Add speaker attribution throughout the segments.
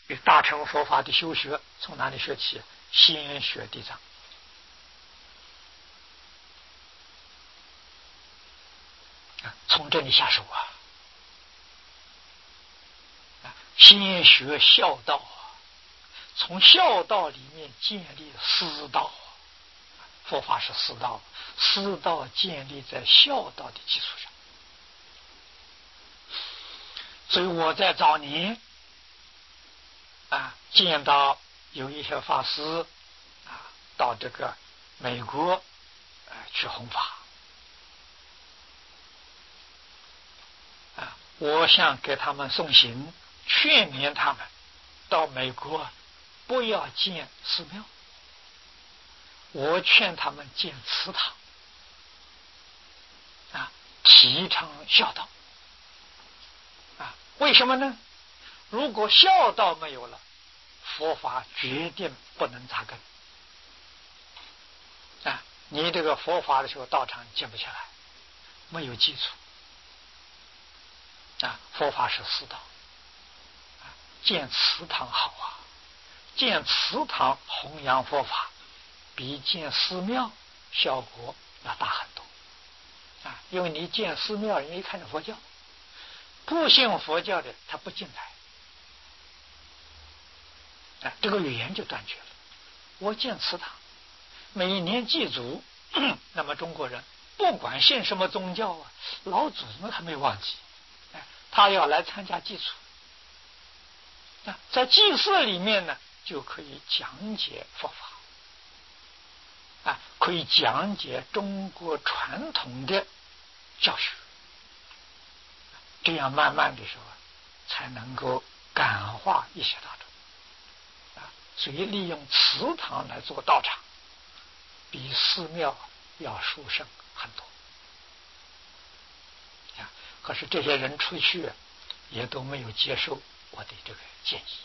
Speaker 1: 大乘佛法的修学从哪里学起？先学地藏。从这里下手啊！先学孝道啊，从孝道里面建立师道。佛法是师道，师道建立在孝道的基础上。所以我在早年见到有一些法师到这个美国去弘法。我想给他们送行，劝勉他们到美国不要建寺庙，我劝他们建祠堂，提倡孝道。为什么呢？如果孝道没有了，佛法决定不能扎根。你这个佛法的时候，道场建不起来，没有基础。佛法是师道，建祠堂好啊，建祠堂弘扬佛法，比建寺庙效果要大很多。因为你建寺庙，人一看着佛教，不信佛教的他不进来，这个语言就断绝了。我建祠堂，每一年祭祖，那么中国人不管信什么宗教老祖宗还没忘记。他要来参加祭祖，在祭祀里面呢，就可以讲解佛法，可以讲解中国传统的教学，这样慢慢的时候才能够感化一些大众。所以利用祠堂来做道场，比寺庙要殊胜很多。可是这些人出去也都没有接受我的这个建议。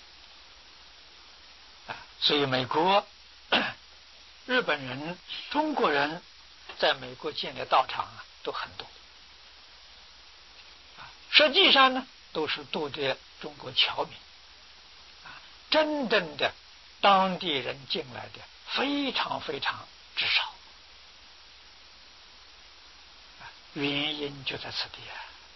Speaker 1: 所以美国、日本人、中国人在美国建的道场都很多。实际上呢，都是度的中国侨民，真正的当地人进来的非常非常之少。原因就在此地。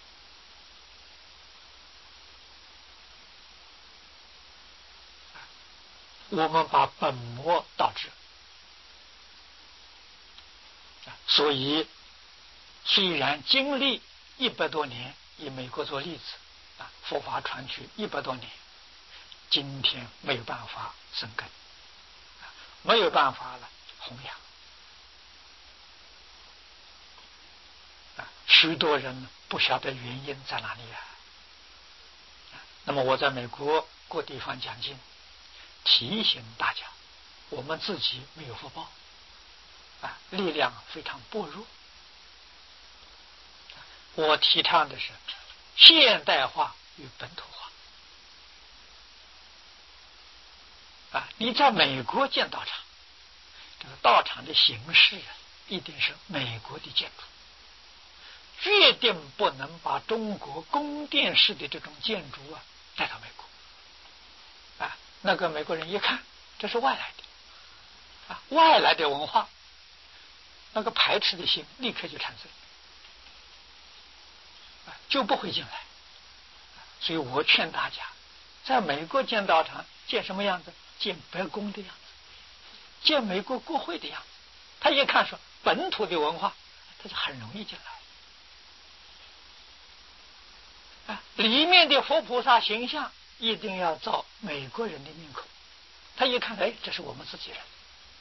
Speaker 1: 我们把本末倒置，所以虽然经历100多年，以美国做例子，佛法传去100多年，今天没有办法生根，没有办法了弘扬。许多人不晓得原因在哪里。那么我在美国各地方讲经，提醒大家，我们自己没有福报，力量非常薄弱。我提倡的是现代化与本土化。你在美国建道场，这个道场的形式一定是美国的建筑，决定不能把中国宫殿式的这种建筑带到美国。那个美国人一看，这是外来的，外来的文化，那个排斥的心立刻就产生，就不会进来。所以我劝大家，在美国建道场，建什么样子？建白宫的样子，建美国国会的样子。他一看说本土的文化，他就很容易进来。里面的佛菩萨形象一定要照美国人的面孔，他一看，这是我们自己人，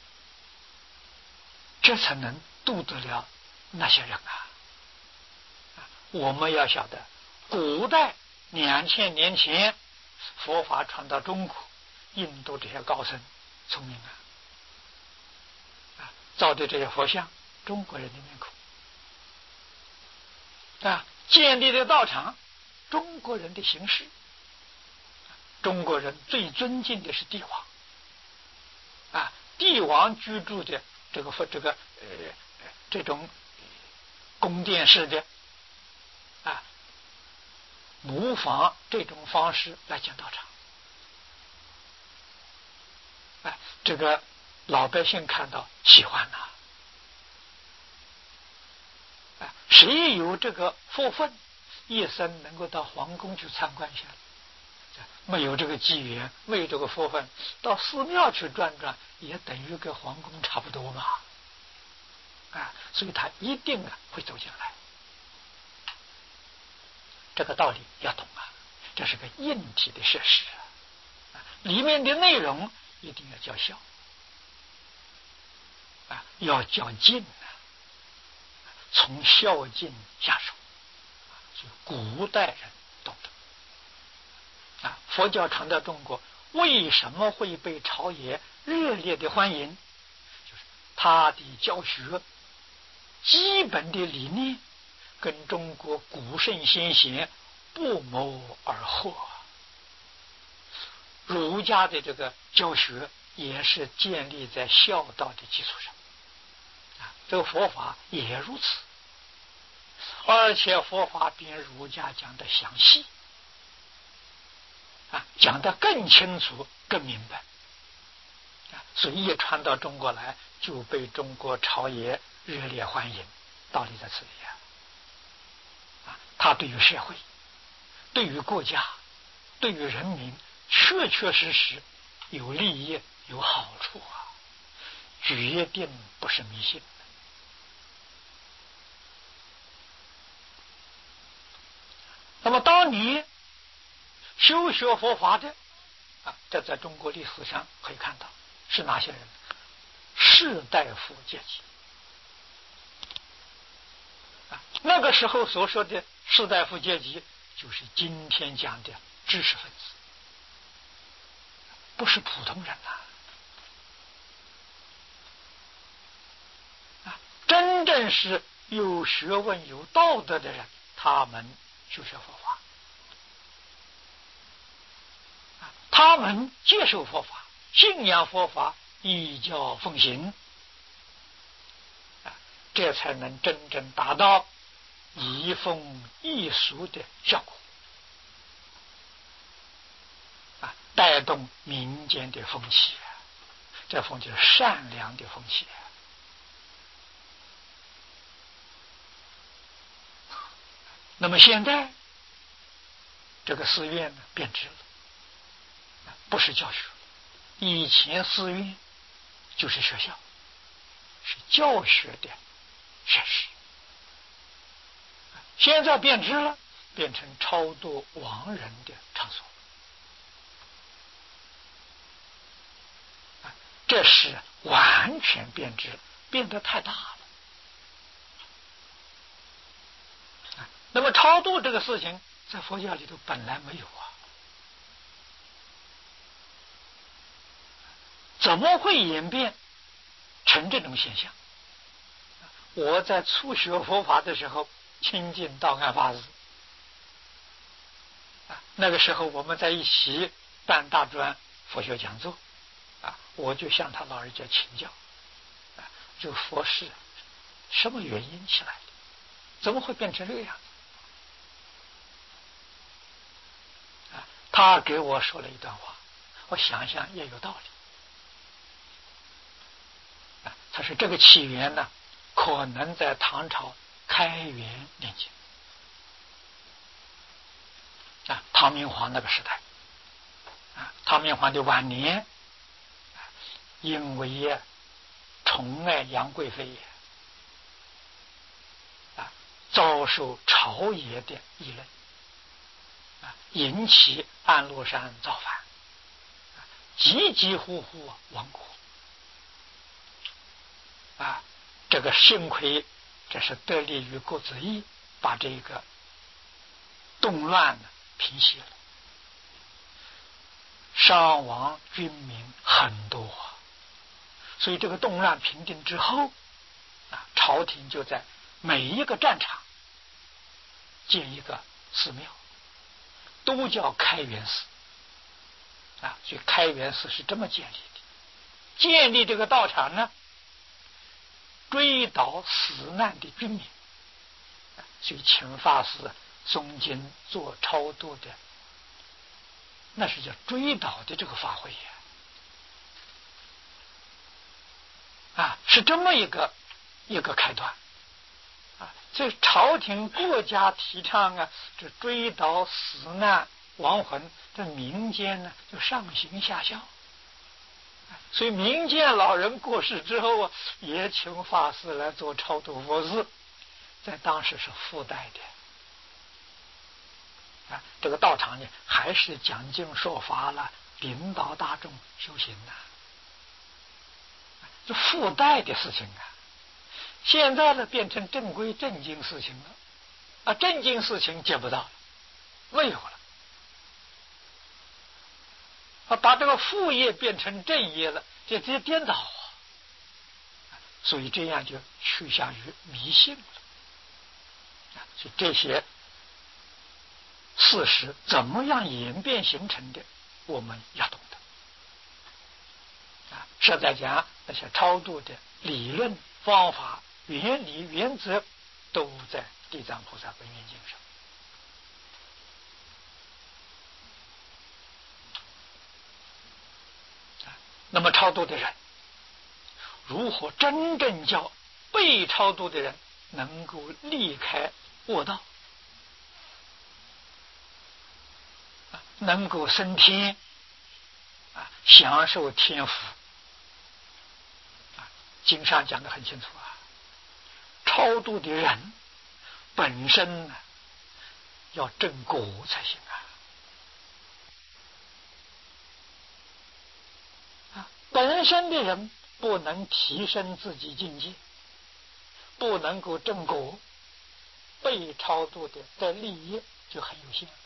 Speaker 1: 这才能度得了那些人。我们要晓得，古代2000年前佛法传到中国，印度这些高僧聪明造的这些佛像，中国人的面孔，建立的道场，中国人的形式。中国人最尊敬的是帝王，帝王居住的这种宫殿式的，模仿这种方式来建道场。 这个老百姓看到喜欢呐。谁有这个福分，一生能够到皇宫去参观一下？没有这个机缘，没有这个福分，到寺庙去转转，也等于跟皇宫差不多嘛。所以他一定会走进来。这个道理要懂啊，这是个硬体的设施里面的内容一定要叫孝要较劲从孝敬下手，所以古代人懂得佛教传到中国，为什么会被朝野热烈的欢迎？就是他的教学基本的理念跟中国古圣先贤不谋而合。儒家的这个教学也是建立在孝道的基础上这个佛法也如此，而且佛法比儒家讲的详细讲得更清楚更明白所以一传到中国来就被中国朝野热烈欢迎，道理在此里他对于社会对于国家对于人民确确实实有利益有好处决定不是迷信。那么当你修学佛法的这在中国历史上可以看到是哪些人？士大夫阶级那个时候所说的士大夫阶级就是今天讲的知识分子，不是普通人真正是有学问有道德的人，他们修学佛法他们接受佛法信仰佛法依教奉行这才能真正达到移风易俗的效果带动民间的风气这风气是善良的风气那么现在这个寺院呢变质了，不是教学，以前寺院就是学校，是教学的设施，现在变质了，变成超度亡人的场所这是完全变质，变得太大了那么超度这个事情在佛教里头本来没有怎么会演变成这种现象？我在初学佛法的时候亲近道安法师那个时候我们在一起办大专佛学讲座我就向他老人家请教这佛事什么原因起来的，怎么会变成这个样子他给我说了一段话，我想想也有道理他说这个起源呢可能在唐朝开元年间唐明皇那个时代唐明皇的晚年因为宠爱杨贵妃遭受朝野的议论引起安禄山造反急急呼呼亡国这个幸亏这是得力于郭子仪把这个动乱平息了，伤亡军民很多所以这个动乱平定之后朝廷就在每一个战场建一个寺庙，都叫开元寺所以开元寺是这么建立的。建立这个道场呢，追悼死难的军民所以请法师诵经做超度的，那是叫追悼的这个法会是这么一个开端。这朝廷国家提倡这追悼死难亡魂，这民间呢就上行下效。所以民间老人过世之后也请法师来做超度佛事，在当时是附带的。这个道场呢还是讲经说法了，领导大众修行这附带的事情现在呢变成正规正经事情了正经事情接不到了，没有了把这个副业变成正业了，这直接颠倒所以这样就趋向于迷信了所以这些事实怎么样演变形成的，我们要懂得实在讲，那些超度的理论方法原理原则都在地藏菩萨本愿经上那么超度的人如何真正叫被超度的人能够离开恶道能够升天享受天福经上讲得很清楚超度的人本身要正果才行本身的人不能提升自己境界，不能够正果，被超度的利益就很有限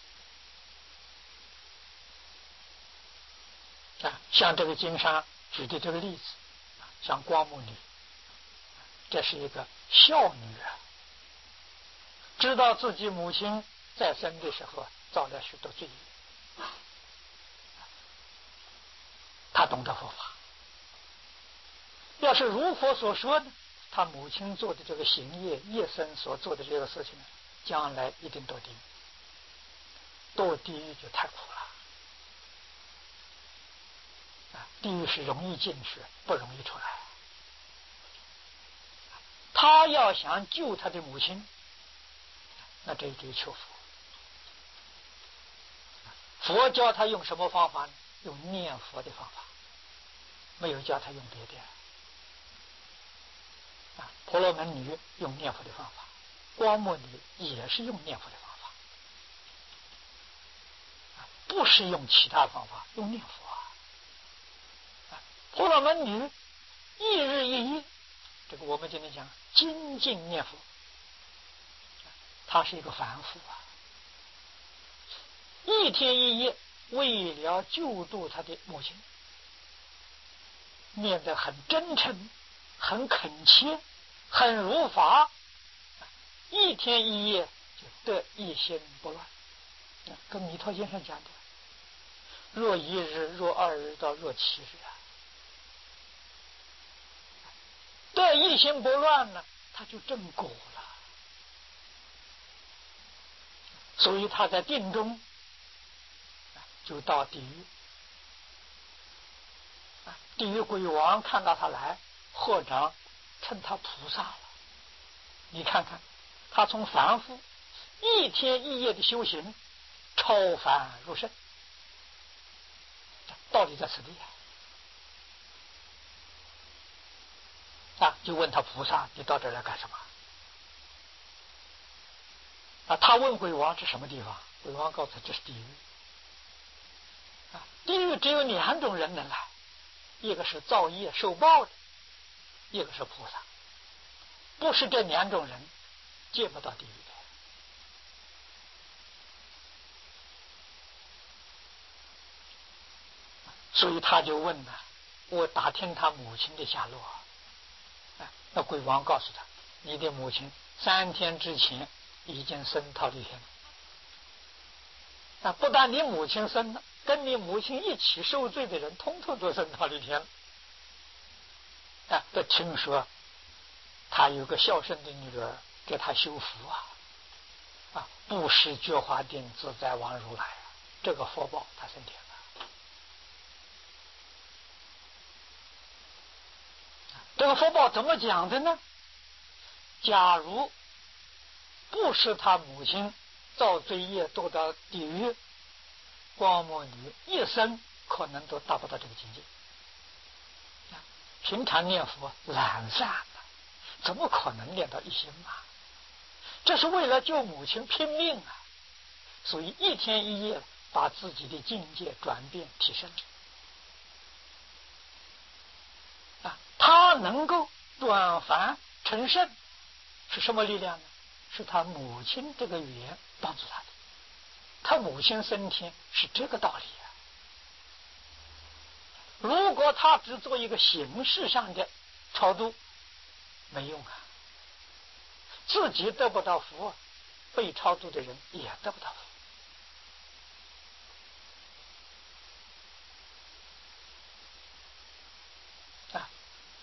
Speaker 1: 像这个经上举的这个例子像光目女，这是一个孝女知道自己母亲在生的时候造了许多罪业，她懂得佛法，要是如佛所说的，他母亲做的这个行业一生所做的这个事情将来一定堕地狱，堕地狱就太苦了地狱是容易进去不容易出来，他要想救他的母亲，那这就求佛，佛教他用什么方法呢？用念佛的方法，没有教他用别的婆罗门女用念佛的方法，光目女也是用念佛的方法不是用其他方法，用念佛婆罗门女一日一夜，这个我们今天讲精进念佛，他是一个凡夫一天一夜为了救度他的母亲，念得很真诚很恳切很如法，一天一夜就得一心不乱，跟弥陀经上讲的若一日若二日到若七日得一心不乱呢，他就正果了。所以他在定中就到地狱，地狱鬼王看到他来，合掌称他菩萨了。你看看他从凡夫一天一夜的修行超凡入圣，道理在此地就问他菩萨，你到这儿来干什么他问鬼王这什么地方，鬼王告诉他这是地狱地狱只有两种人能来，一个是造业受报的，一个是菩萨，不是这两种人见不到地狱的。所以他就问我打听他母亲的下落那鬼王告诉他，你的母亲3天之前已经升忉利天了不但你母亲升了，跟你母亲一起受罪的人通通都升忉利天了这听说他有个孝顺的女儿给他修福布施觉华定自在王如来这个福报他升天了这个福报怎么讲的呢？假如不是他母亲造罪业堕到地狱，光目女一生可能都达不到这个境界。平常念佛懒散了，怎么可能念到一心啊？这是为了救母亲拼命啊！所以一天一夜把自己的境界转变提升啊，他能够转凡成圣，是什么力量呢？是他母亲这个缘帮助他的。他母亲升天是这个道理啊。如果他只做一个形式上的超度，没用啊，自己得不到福，被超度的人也得不到福啊。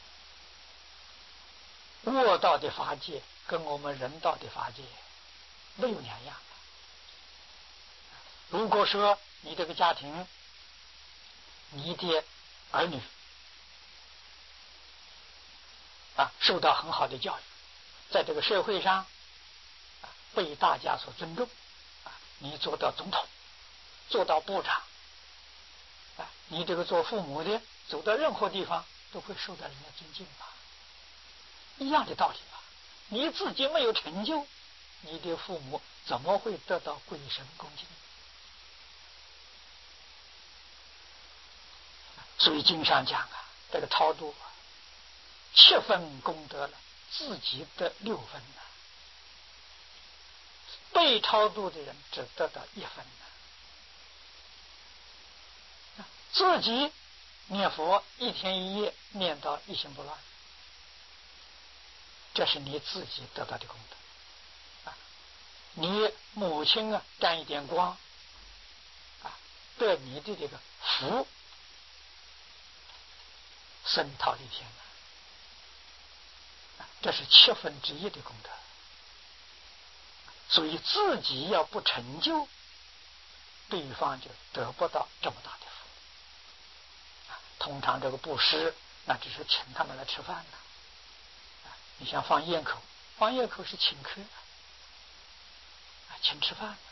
Speaker 1: 卧道的法界跟我们人道的法界没有两样。如果说你这个家庭，你的儿女受到很好的教育，在这个社会上被大家所尊重，你做到总统，做到部长，你这个做父母的走到任何地方都会受到人家尊敬吧，一样的道理吧。你自己没有成就，你的父母怎么会得到贵神恭敬？所以经上讲这个超度7分功德了，自己得6分了，被超度的人只得到1分了。自己念佛一天一夜念到一心不乱，这是你自己得到的功德你母亲沾一点光得你的这个福升到一天了，这是1/7的功德。所以自己要不成就，对方就得不到这么大的福通常这个布施那只是请他们来吃饭了你像放焰口，放焰口是请客请吃饭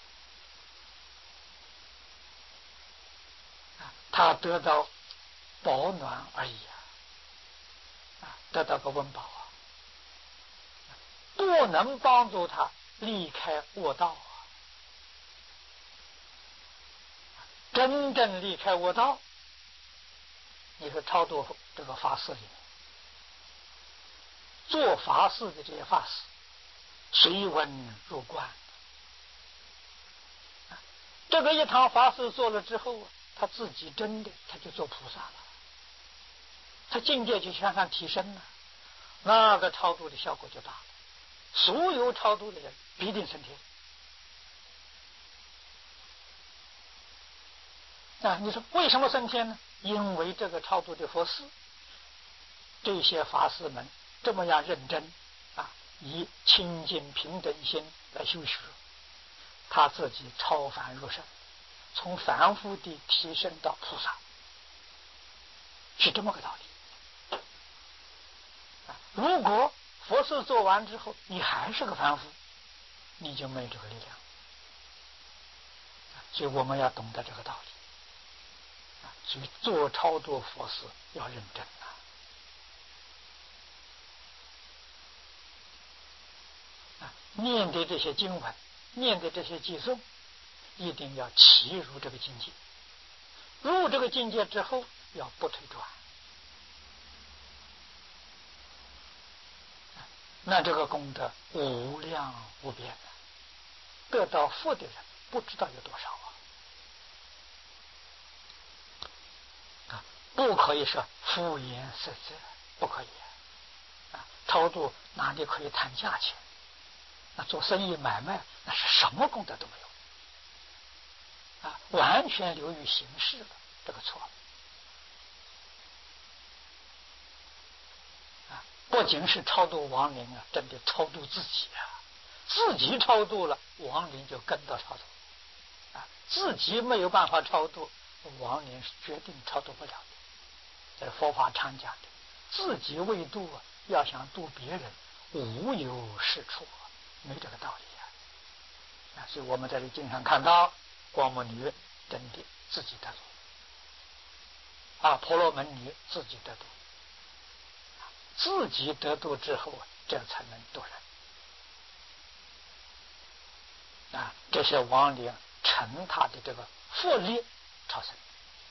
Speaker 1: 他得到保暖而已得到个温饱不能帮助他离开恶道真正离开恶道，你说超度这个法事里面，做法事的这些法师随文入观这个一堂法事做了之后他自己真的他就做菩萨了，他境界就向上提升了，那个超度的效果就大了，所有超度的人必定升天你说为什么升天呢？因为这个超度的佛事，这些法师们这么样认真以清净平等心来修学，他自己超凡入圣，从凡夫的提升到菩萨，是这么个道理如果佛事做完之后你还是个凡夫，你就没有这个力量所以我们要懂得这个道理所以做超度佛事要认真念的这些经文，念的这些偈颂，一定要契入这个境界。入这个境界之后，要不退转。那这个功德无量无边得到福的人不知道有多少不可以说敷衍塞责，不可以超度哪里可以谈价钱？那做生意买卖那是什么功德都没有完全流于形式了，这个错不仅是超度亡灵真的超度自己自己超度了，亡灵就跟着超度自己没有办法超度，亡灵是决定超度不了的。这佛法常讲的， 自己未度，要想度别人，无有是处，没这个道理啊！所以我们在这经常看到光目女真的自己得度，婆罗门女自己得度，自己得度之后，这才能度人。这些亡灵乘他的这个佛力超生。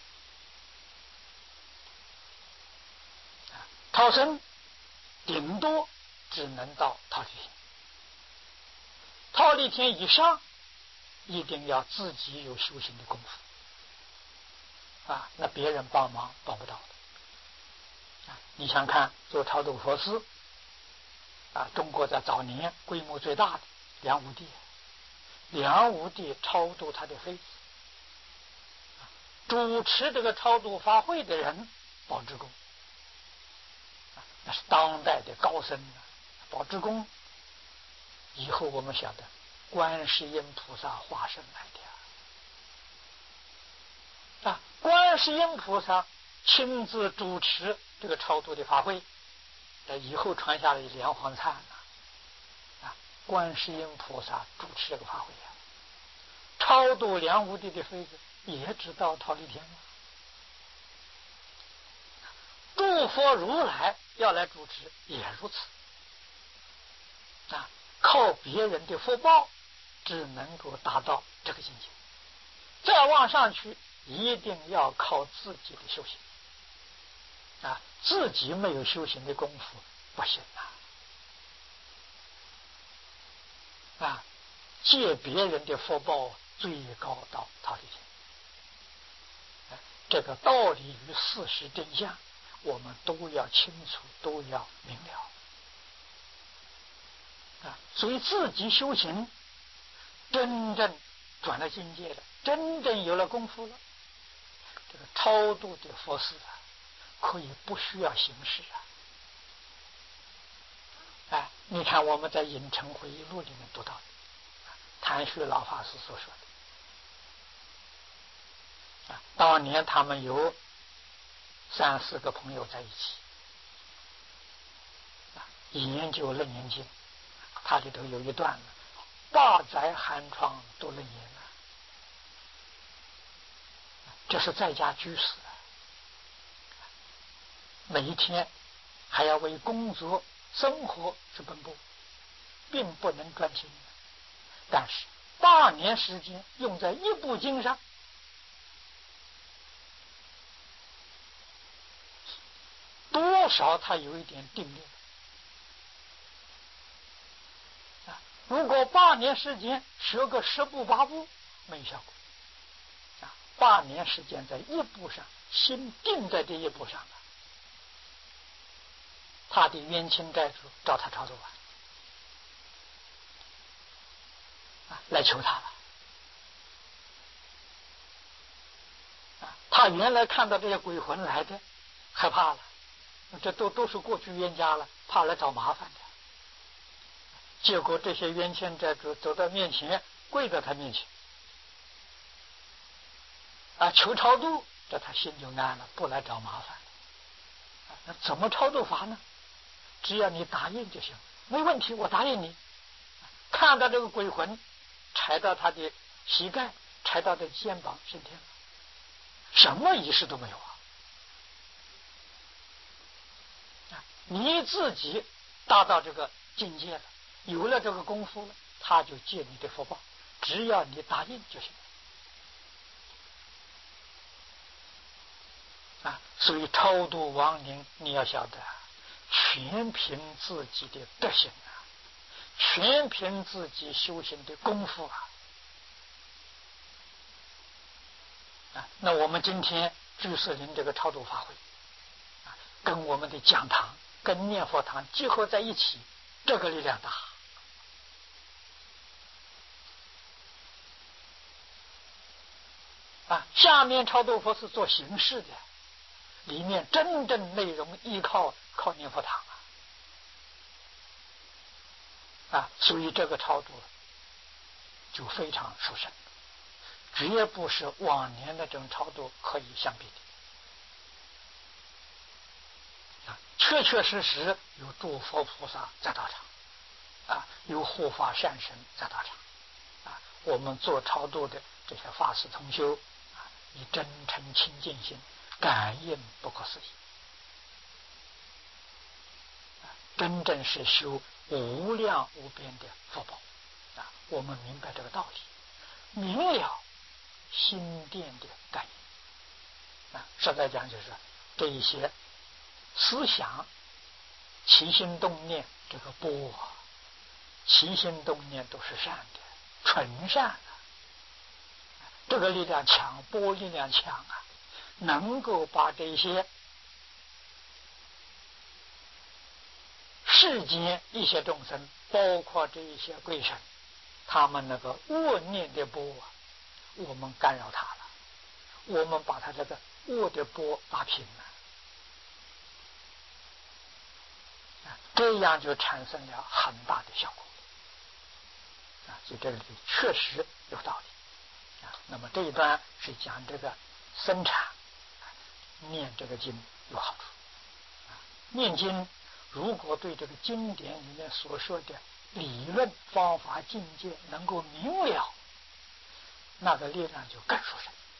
Speaker 1: 超生顶多只能到忉利天，忉利天以上一定要自己有修行的功夫那别人帮忙帮不到的你想看做超度佛寺中国在早年规模最大的梁武帝，梁武帝超度他的妃子，主持这个超度法会的人宝志公，那是当代的高僧宝志公以后我们晓得观世音菩萨化身来的观世音菩萨亲自主持这个超度的法会，以后传下来的莲花忏观世音菩萨主持这个法会超度梁武帝的妃子也知道忉利天诸佛如来要来主持也如此靠别人的福报只能够达到这个境界，再往上去一定要靠自己的修行自己没有修行的功夫不行借别人的福报最高到忉利天这个道理与事实真相我们都要清楚，都要明了所以自己修行真正转了境界了，真正有了功夫了，这个超度的佛事可以不需要形式你看我们在《影城回忆录》里面读到的谭旭老法师所说的当年他们有3-4个朋友在一起研究楞严经，它里头有一段八载寒窗读楞严这是在家居士每一天还要为工作生活去奔波，并不能专心，但是8年时间用在一部经上，多少他有一点定力如果8年时间学个10部8部没效果8年时间在一部上，心定在这一部上他的冤亲债主找他超度来求他了他原来看到这些鬼魂来的害怕了，这都是过去冤家了，怕来找麻烦的，结果这些冤亲债主走到面前，跪在他面前求超度，这他心就安了，不来找麻烦那怎么超度法呢？只要你答应就行，没问题，我答应你。看到这个鬼魂踩到他的膝盖，踩到他的肩膀，升天了，什么仪式都没有你自己达到这个境界了，有了这个功夫了，他就借你的福报，只要你答应就行所以超度亡灵你要晓得全凭自己的德行全凭自己修行的功夫那我们今天居士林这个超度法会跟我们的讲堂跟念佛堂结合在一起，这个力量大下面超度佛是做形式的，里面真正内容依靠念佛堂所以这个超度就非常殊胜，绝不是往年那种超度可以相比的确确实实有诸佛菩萨在道场，有护法善神在道场，我们做超度的这些法师同修，以真诚清净心感应不可思议，真正是修无量无边的福报，我们明白这个道理，明了心殿的感应，实在讲就是这一些思想起心动念，这个波起心动念都是善的，纯善的，这个力量强，波力量强能够把这些世间一些众生，包括这一些鬼神，他们那个恶念的波我们干扰他了，我们把他这个恶的波打平了，这样就产生了很大的效果，所以这里确实有道理，那么这一段是讲这个生产念这个经有好处，念经如果对这个经典里面所说的理论方法境界能够明了，那个力量就更殊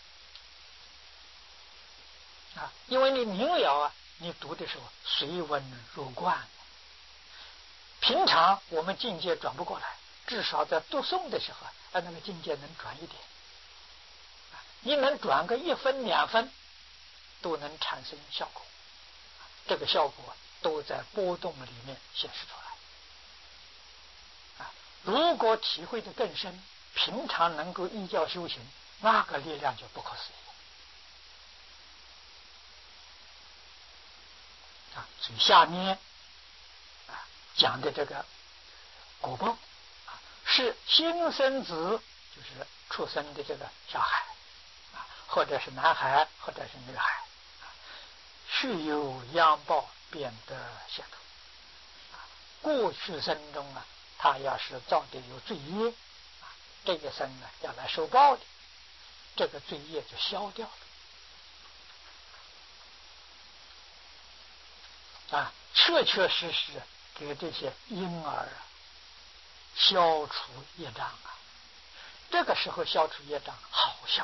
Speaker 1: 胜，因为你明了你读的时候随文入观，平常我们境界转不过来，至少在读诵的时候那个境界能转一点，你能转个1分2分都能产生效果，这个效果都在波动里面显示出来，如果体会的更深，平常能够依教修行，那个力量就不可思议，所以下面讲的这个果报是新生子，就是出生的这个小孩，或者是男孩或者是女孩，须有殃报变得显土，过去生中他要是造的有罪业，这一生要来受报的，这个罪业就消掉了，确确实实给这些婴儿消除业障，这个时候消除业障好消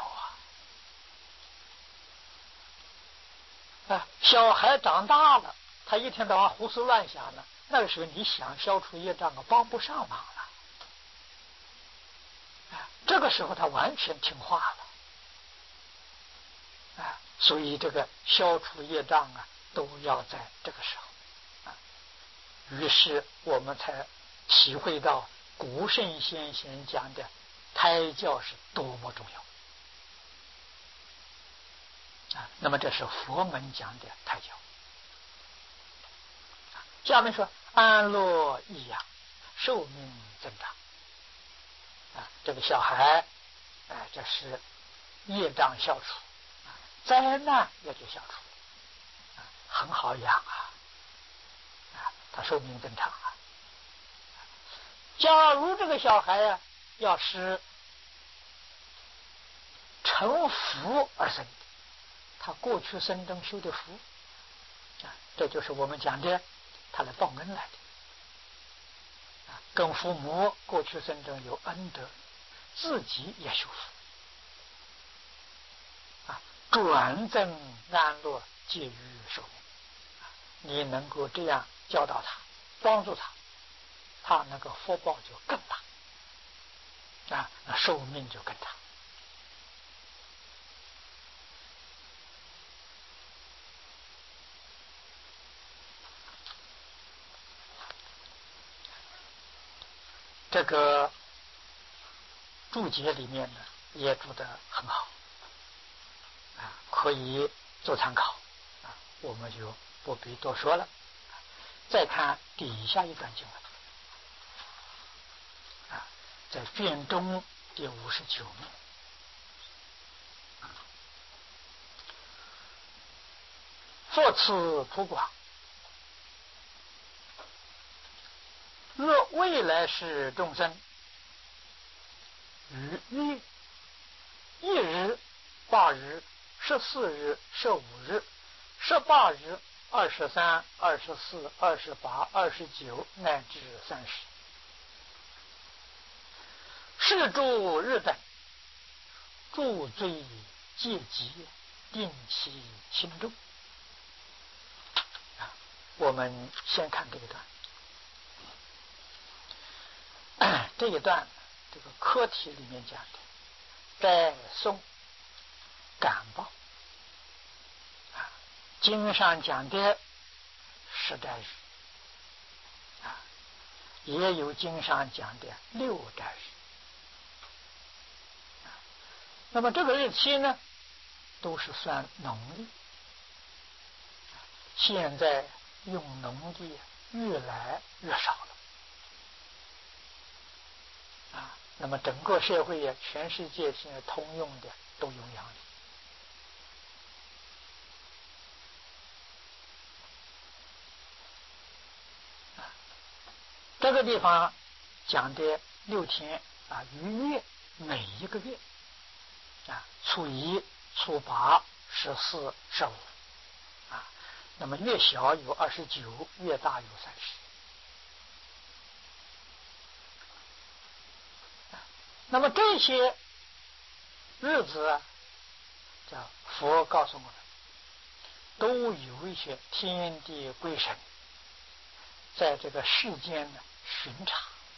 Speaker 1: 小孩长大了，他一天到晚胡思乱想呢，那个时候你想消除业障帮不上忙了，这个时候他完全听话了，所以这个消除业障都要在这个时候，于是我们才体会到古圣先贤讲的胎教是多么重要，那么这是佛门讲的胎教。下面说安乐益养，寿命增长，这个小孩这是业障消除，灾难也就消除，很好养他寿命增长假如这个小孩要是成福而生，他过去生中修的福，这就是我们讲的他来报恩来的，跟父母过去生中有恩德，自己也修福，转增安乐，戒于寿命，你能够这样教导他，帮助他，他那个福报就更大，那寿命就更长。这个注解里面呢也注得很好，可以做参考，我们就不必多说了。再看底下一段经文，在卷中第59面，佛慈普广，若未来世众生于一日、8日、14日、15日、18日、 23、24、28、29乃至30。是诸日等，诸罪戒极，定其轻重。我们先看这一段。这一段这个课题里面讲的灾送感报经上讲的10斋日也有经上讲的6斋日。那么这个日期呢，都是算农历。现在用农历越来越少了那么整个社会也全世界现在通用的都用阳历。这个地方讲的6天逾越每一个月初1、初8、14、15那么越小有29，越大有30。那么这些日子叫佛告诉我们，都有一些天地鬼神在这个世间呢巡查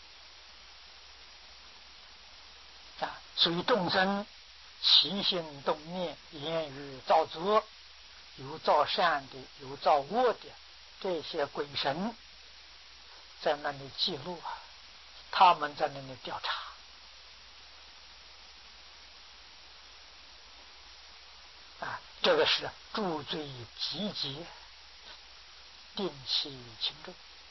Speaker 1: 所以众生起心动念、言语造作，有造善的，有造恶的，这些鬼神在那里记录他们在那里调查这个是诸罪集结，定其轻重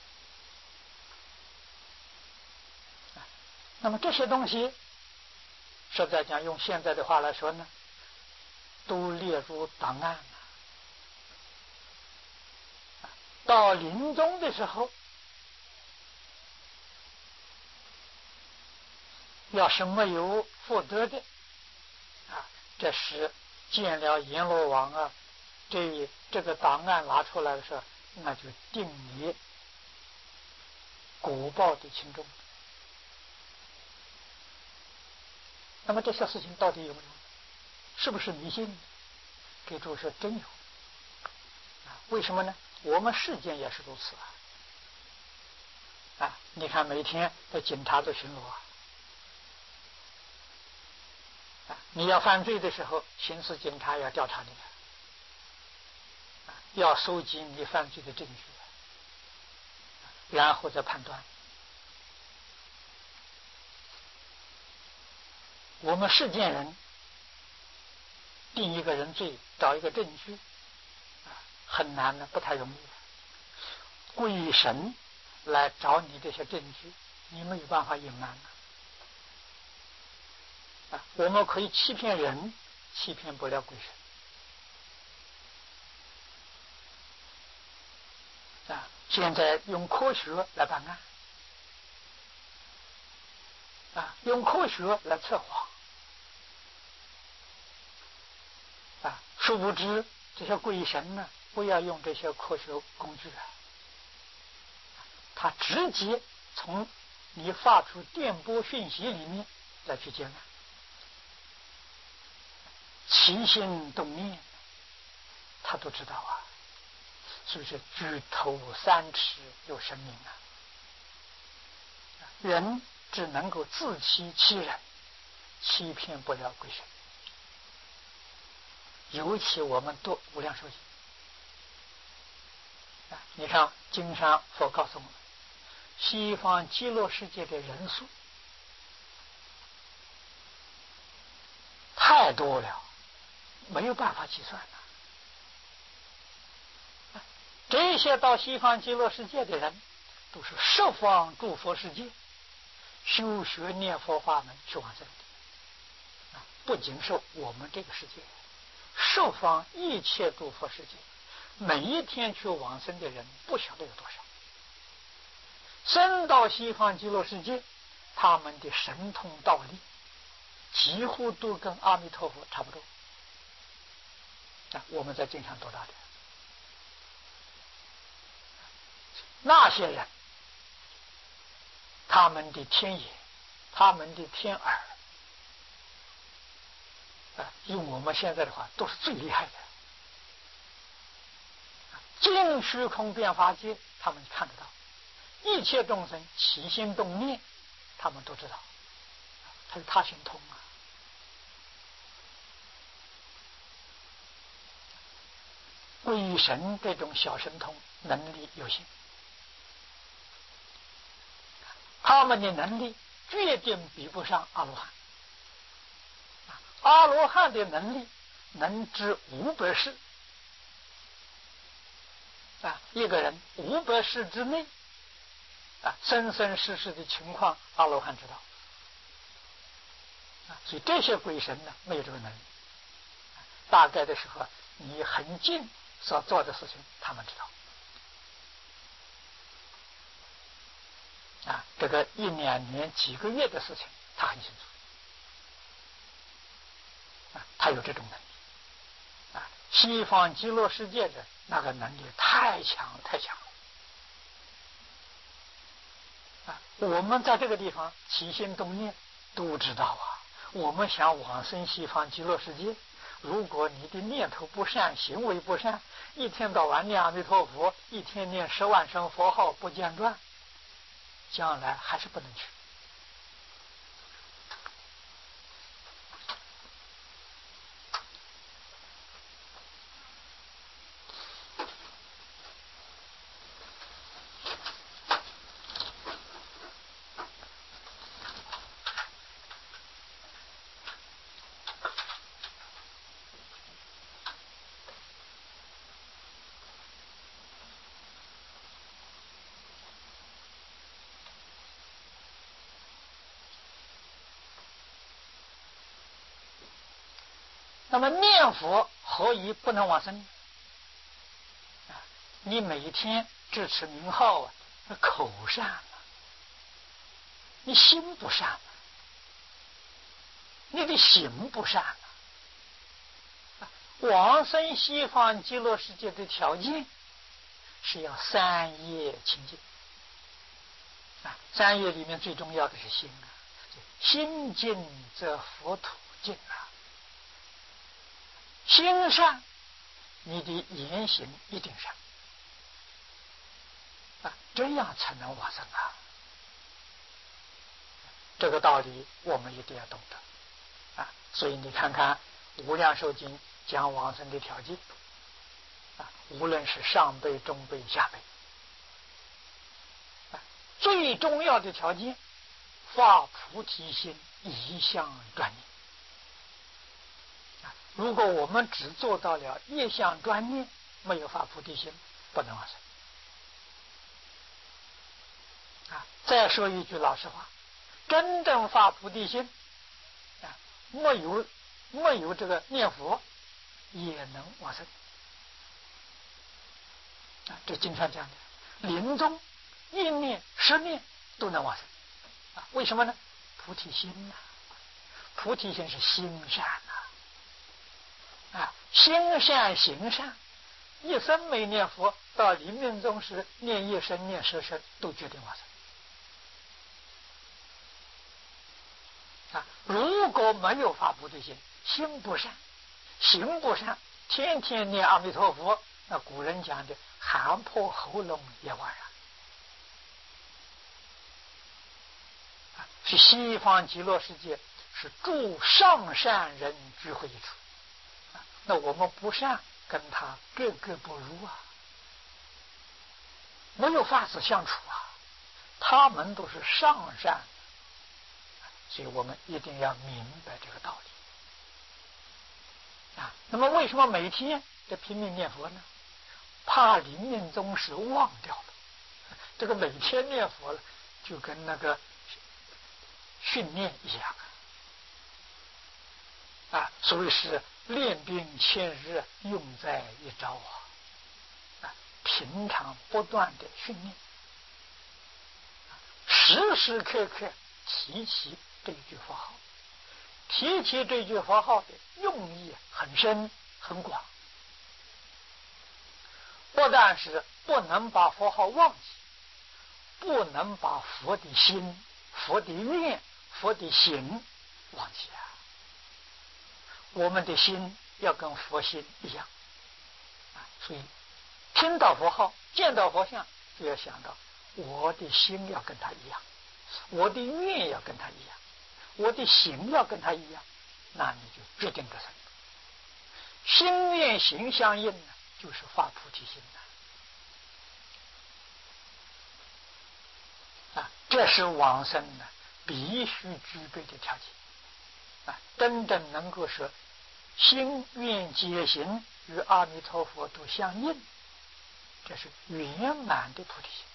Speaker 1: 那么这些东西实在讲，用现在的话来说呢，都列入档案到临终的时候，要是没有福德的这时见了阎罗王这个档案拿出来的时候，那就定你果报的轻重。那么这些事情到底有没有？是不是迷信？给诸位说真有为什么呢？我们世间也是如此你看每天的警察都巡逻你要犯罪的时候，刑事警察要调查你要收集你犯罪的证据然后再判断。我们世间人定一个人罪，找一个证据很难的，不太容易。鬼神来找你这些证据，你没有办法隐瞒我们可以欺骗人，欺骗不了鬼神现在用科学来办案用科学来测谎殊不知这些鬼神呢，不要用这些科学工具他直接从你发出电波讯息里面再去见起心动念他都知道是不是举头三尺有神明人只能够自欺欺人，欺骗不了鬼神。尤其我们读无量寿经你看经上佛告诉我们，西方极乐世界的人数太多了，没有办法计算这些到西方极乐世界的人，都是十方诸佛世界修学念佛法门去往生的不仅是我们这个世界，十方一切诸佛世界，每一天去往生的人不晓得有多少。生到西方极乐世界，他们的神通道力几乎都跟阿弥陀佛差不多我们在经常读到的那些人，他们的天眼，他们的天耳，用我们现在的话，都是最厉害的。尽虚空变法界，他们看得到；一切众生起心动念，他们都知道。他心通啊。鬼神这种小神通能力有限，他们的能力决定比不上阿罗汉。阿罗汉的能力能知500世一个人500世之内生生世世的情况，阿罗汉知道。所以这些鬼神呢，没有这个能力。大概的时候，你很近所做的事情，他们知道。这个1、2年、几个月的事情，他很清楚。他有这种能力。西方极乐世界的那个能力太强了。我们在这个地方起心动念都知道啊。我们想往生西方极乐世界，如果你的念头不善，行为不善，一天到晚念阿弥陀佛，一天念10万声佛号不间断，将来还是不能去。那么念佛何以不能往生？你每天只持名号口善了，你心不善了，你的行不善了。往生西方极乐世界的条件是要3业清净。3业里面最重要的是心心净则佛土净心善，你的言行一定善这样才能往生这个道理我们一定要懂得所以你看看无量寿经讲往生的条件无论是上辈、中辈、下辈最重要的条件，发菩提心，一向专念。如果我们只做到了一向专念，没有发菩提心，不能往生。再说一句老实话，真正发菩提心没有这个念佛，也能往生这经常讲的，临终1念、10念都能往生为什么呢？菩提心菩提心是心善心善行善，一生没念佛，到临命终时念1声、念10声，都决定往生如果没有发菩提心，心不善，行不善，天天念阿弥陀佛，那古人讲的喊破喉咙也枉然。是西方极乐世界是诸上善人聚会一处那我们不善，跟他格格不入没有法子相处他们都是上善，所以我们一定要明白这个道理那么为什么每天得拼命念佛呢？怕临命终时忘掉了。这个每天念佛了，就跟那个训练一样所谓是练兵千日，用在一朝平常不断的训练时时刻刻提起这句佛号，提起这句佛号的用意很深很广，不但是不能把佛号忘记， 不能把佛的心、佛的愿、佛的行忘记啊！我们的心要跟佛心一样啊，所以听到佛号、见到佛像，就要想到我的心要跟他一样，我的愿要跟他一样，我的行要跟他一样，那你就决定得成。心愿行相应呢，就是发菩提心啊！这是往生呢必须具备的条件啊！真正能够说心愿结行与阿弥陀佛都相应，这是圆满的菩提心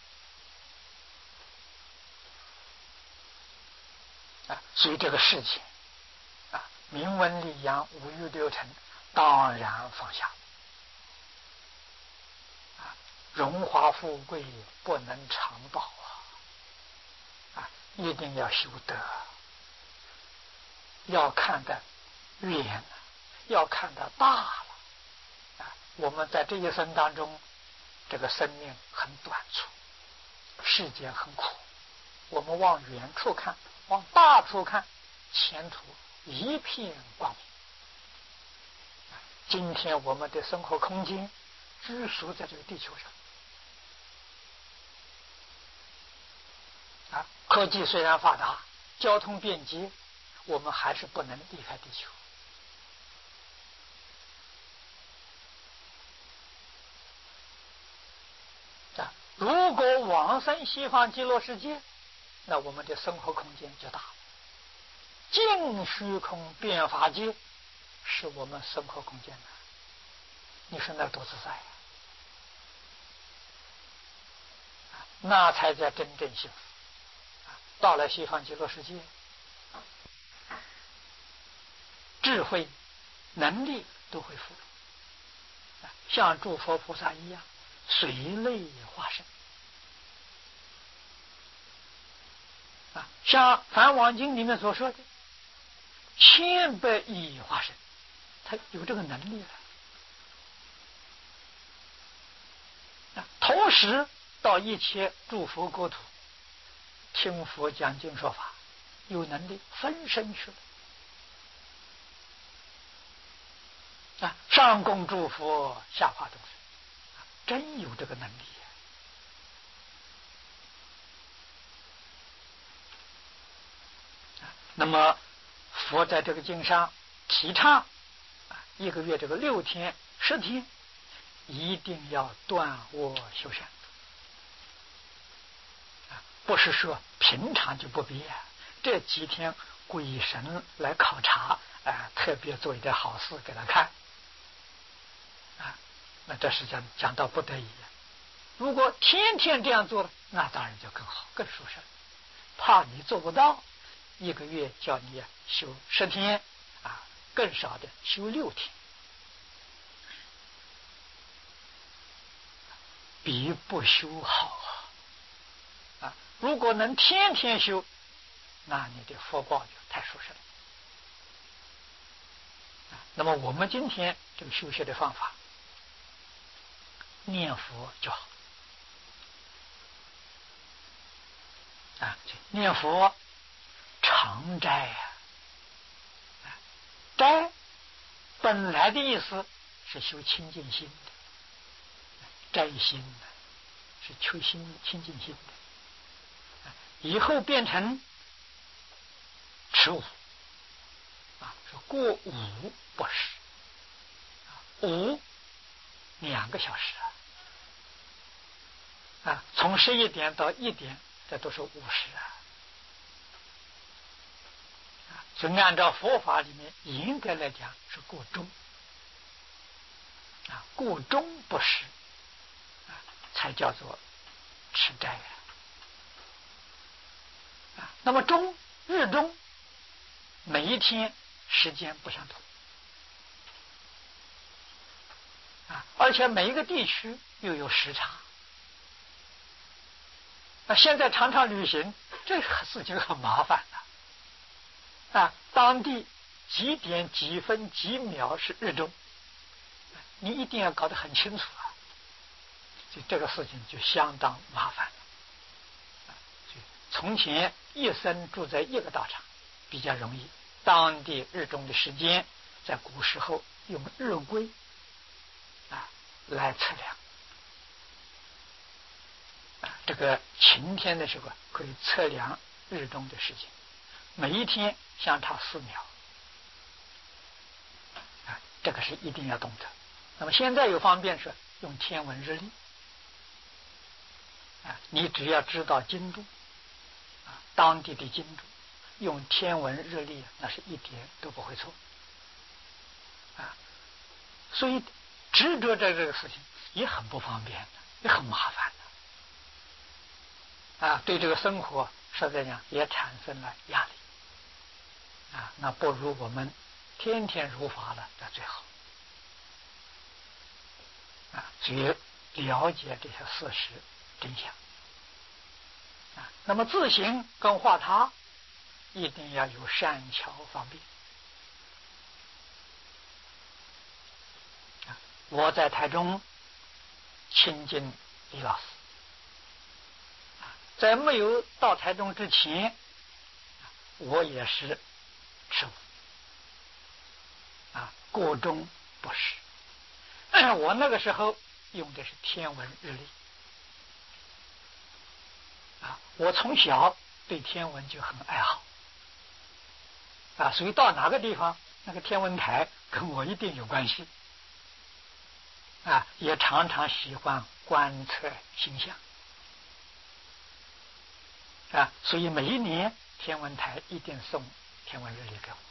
Speaker 1: 啊！所以这个事情啊，明文利养、五欲六尘，当然放下啊！荣华富贵不能长保啊！一定要修德，要看得远，要看得大了啊！我们在这一生当中，这个生命很短促，世间很苦，我们往远处看，往大处看，前途一片光明。今天我们的生活空间居住在这个地球上啊，科技虽然发达，交通便捷，我们还是不能离开地球啊。如果往生西方极乐世界，那我们的生活空间就大，净虚空变法界是我们生活空间的，你说那多自在啊！那才叫真正幸福啊！到了西方极乐世界，智慧、能力都会富有，像诸佛菩萨一样，随类化身啊！像《梵网经》里面所说的，千百亿化身，他有这个能力了。同时到一切诸佛国土听佛讲经说法，有能力分身去了啊！上供诸佛，下化众生，真有这个能力那么佛在这个经上提倡一个月这个6天10天一定要断恶修善不是说平常就不必这几天鬼神来考察特别做一点好事给他看那这是讲到不得已如果天天这样做了，那当然就更好更舒适，怕你做不到，一个月叫你修10天更少的修6天，比不修好如果能天天修，那你的福报就太舒适了那么我们今天这个修学的方法，念佛就好念佛常斋斋本来的意思是修清净心的，斋心是求清净心的，以后变成持午是过午不食午2个小时从11点到1点，这都是午时所以按照佛法里面应该来讲是过中过中不食才叫做吃斋那么日中每一天时间不相同而且每一个地区又有时差现在常常旅行，这个事情很麻烦当地几点几分几秒是日中，你一定要搞得很清楚所以这个事情就相当麻烦从前一生住在一个道场，比较容易。当地日中的时间，在古时候用日晷来测量。这个晴天的时候可以测量日中的时间，每一天相差4秒。这个是一定要懂得。那么现在有方便是用天文日历。你只要知道经度，当地的经度，用天文日历那是一点都不会错。所以执着这个事情也很不方便的，也很麻烦的。对这个生活实在讲也产生了压力。那不如我们天天如法了，那最好。所以了解这些事实真相。那么自行跟化他，一定要有善巧方便。我在台中亲近李老师，在没有到台中之前，我也是持悟，各中不实。我那个时候用的是天文日历。我从小对天文就很爱好。所以到哪个地方，那个天文台跟我一定有关系。也常常喜欢观测星象。所以每一年天文台一定送天文日历给我。